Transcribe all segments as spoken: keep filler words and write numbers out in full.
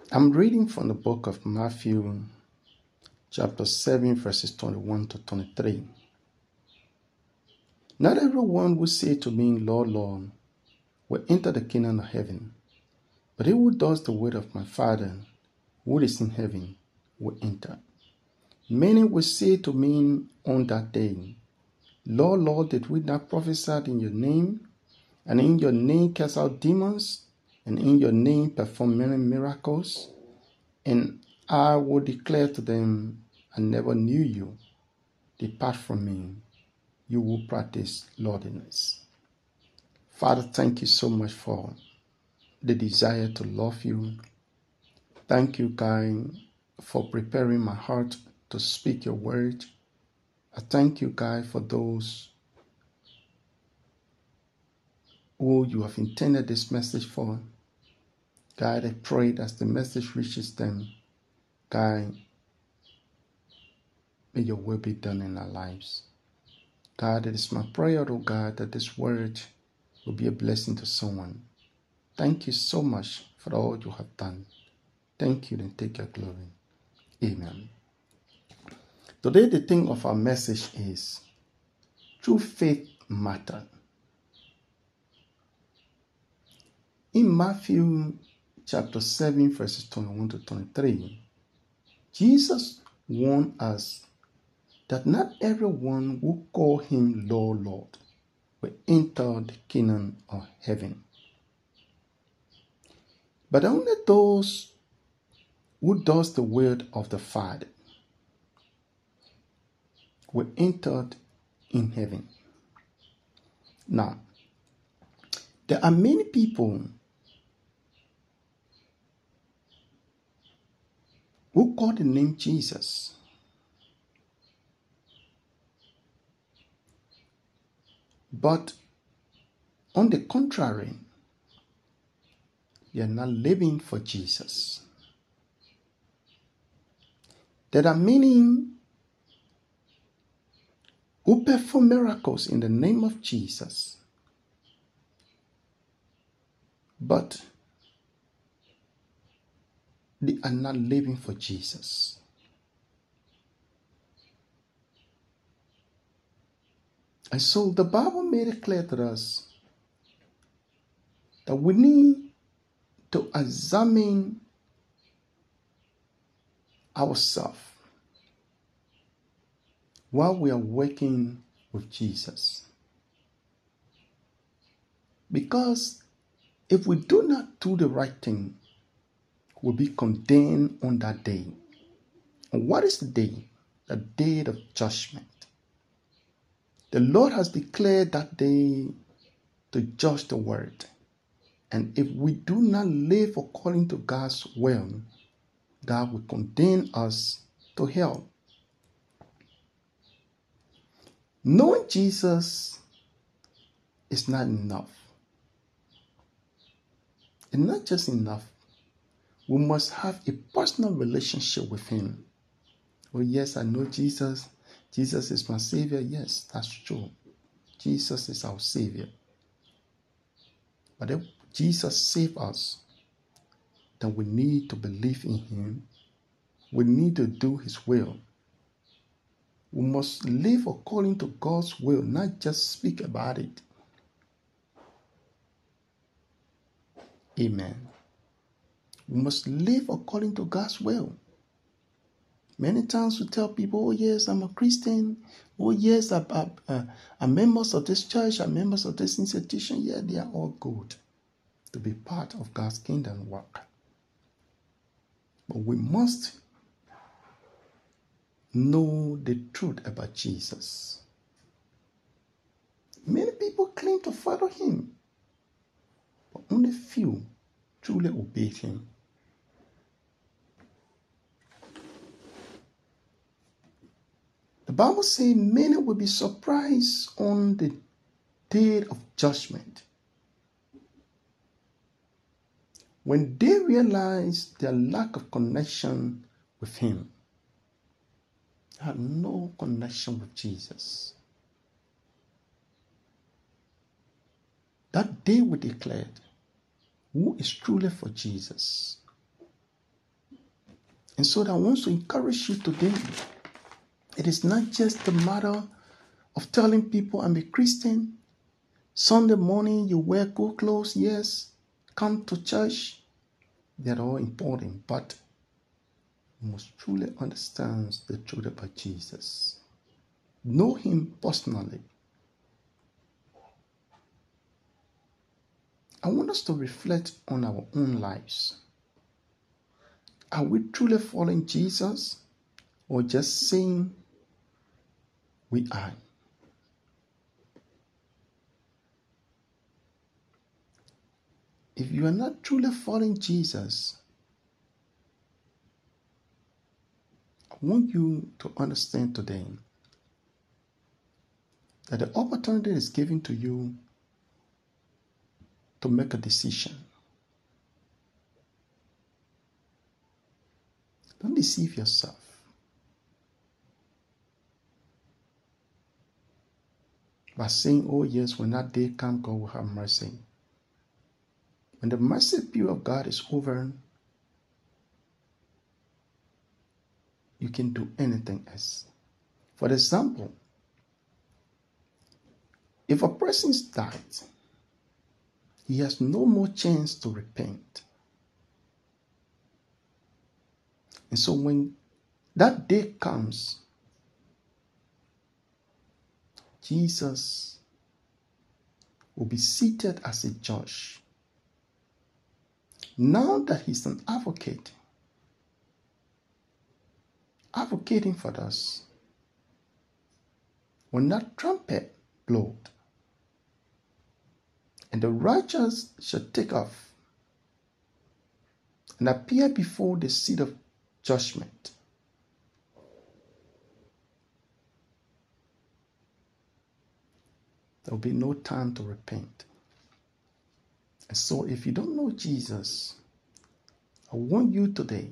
I'm reading from the book of Matthew, chapter seven, verses twenty-one to twenty-three. Not everyone who say to me, Lord, Lord, will enter the kingdom of heaven, but he who does the will of my Father who is in heaven will enter. Many will say to me on that day, Lord, Lord, did we not prophesy in your name, and in your name cast out demons, and in your name perform many miracles? And I will declare to them, I never knew you. Depart from me, you who practice lawlessness. Father, thank you so much for the desire to love you. Thank you, God, for preparing my heart to speak your word. I thank you, God, for those who you have intended this message for. God, I pray that as the message reaches them, God, may your will be done in our lives. God, it is my prayer, oh God, that this word will be a blessing to someone. Thank you so much for all you have done. Thank you and take your glory. Amen. Today, the theme of our message is True Faith Matters. In Matthew chapter seven, verses twenty-one to twenty-three, Jesus warned us that not everyone who call him Lord, Lord will enter the kingdom of heaven, but only those who does the will of the Father will enter in heaven. Now, there are many people who call the name Jesus, but on the contrary, they are not living for Jesus. There are many who perform miracles in the name of Jesus, but they are not living for Jesus. And so the Bible made it clear to us that we need to examine ourselves while we are working with Jesus. Because if we do not do the right thing, we'll be condemned on that day. And what is the day? The day of judgment. The Lord has declared that day to judge the world. And if we do not live according to God's will, God will condemn us to hell. Knowing Jesus is not enough. It's not just enough. We must have a personal relationship with him. Oh yes, I know Jesus. Jesus is my Savior. Yes, that's true. Jesus is our Savior. But if Jesus saved us, then we need to believe in him. We need to do his will. We must live according to God's will, not just speak about it. Amen. We must live according to God's will. Many times we tell people, oh yes, I'm a Christian. Oh yes, I, I, uh, I'm members of this church. I'm members of this institution. Yeah, they are all good to be part of God's kingdom work. But we must know the truth about Jesus. Many people claim to follow him, but only few truly obey him. The Bible says many will be surprised on the day of judgment when they realize their lack of connection with him. They have no connection with Jesus. That day we declared who is truly for Jesus. And so I want to encourage you today. It is not just a matter of telling people I'm a Christian. Sunday morning you wear good clothes, yes. Come to church. They're all important, but you must truly understand the truth about Jesus. Know him personally. I want us to reflect on our own lives. Are we truly following Jesus or just saying we are? If you are not truly following Jesus, I want you to understand today that the opportunity is given to you to make a decision. Don't deceive yourself. By saying, oh yes, when that day comes, God will have mercy. When the mercy period of God is over, you can do anything else. For example, if a person's died, he has no more chance to repent. And so when that day comes, Jesus will be seated as a judge. Now that he's an advocate, advocating for us, when that trumpet blows, and the righteous shall take off and appear before the seat of judgment. There will be no time to repent. And so if you don't know Jesus, I want you today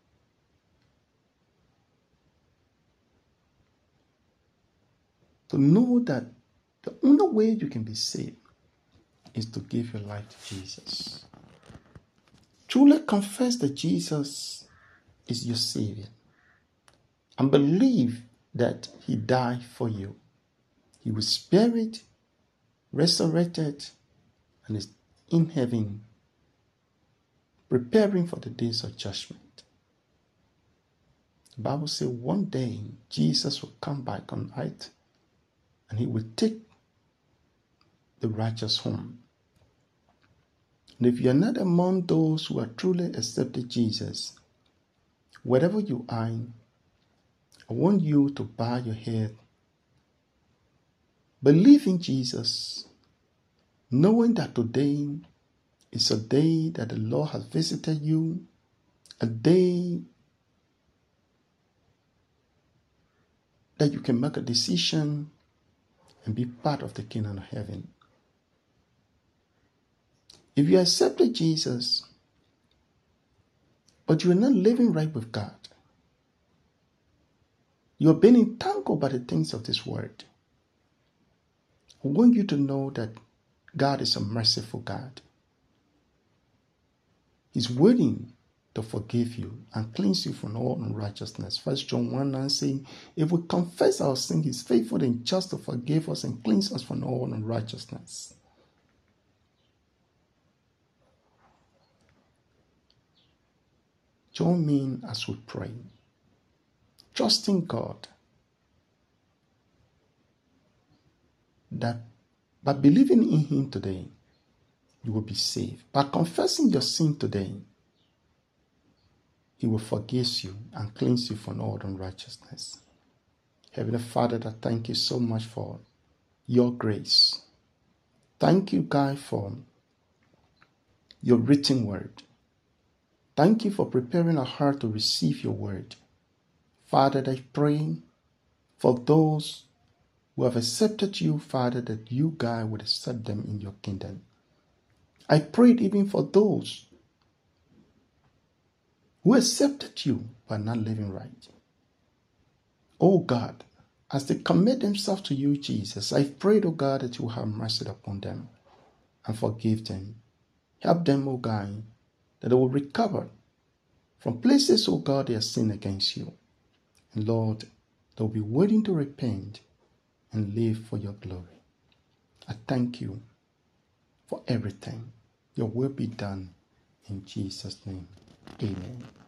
to know that the only way you can be saved is to give your life to Jesus. Truly confess that Jesus is your Savior and believe that he died for you. He was buried, resurrected, and is in heaven, preparing for the days of judgment. The Bible says one day Jesus will come back on earth and he will take the righteous home. And if you're not among those who are truly accepted Jesus, wherever you are, I want you to bow your head, believe in Jesus, knowing that today is a day that the Lord has visited you, a day that you can make a decision and be part of the kingdom of heaven. If you accepted Jesus, but you are not living right with God, you are being entangled by the things of this world, I want you to know that God is a merciful God. He's willing to forgive you and cleanse you from all unrighteousness. First John one nine saying, if we confess our sin, he's faithful and just to forgive us and cleanse us from all unrighteousness. Join me as we pray, trusting God that by believing in him today, you will be saved. By confessing your sin today, he will forgive you and cleanse you from all unrighteousness. Heavenly Father, I thank you so much for your grace. Thank you, God, for your written word. Thank you for preparing our heart to receive your word. Father, I pray for those who have accepted you, Father, that you, God, would accept them in your kingdom. I prayed even for those who accepted you but not living right. Oh God, as they commit themselves to you, Jesus, I prayed, oh God, that you will have mercy upon them and forgive them. Help them, oh God, that they will recover from places, oh God, they have sinned against you. And Lord, they'll be waiting to repent and live for your glory. I thank you for everything. Your will be done in Jesus' name. Amen.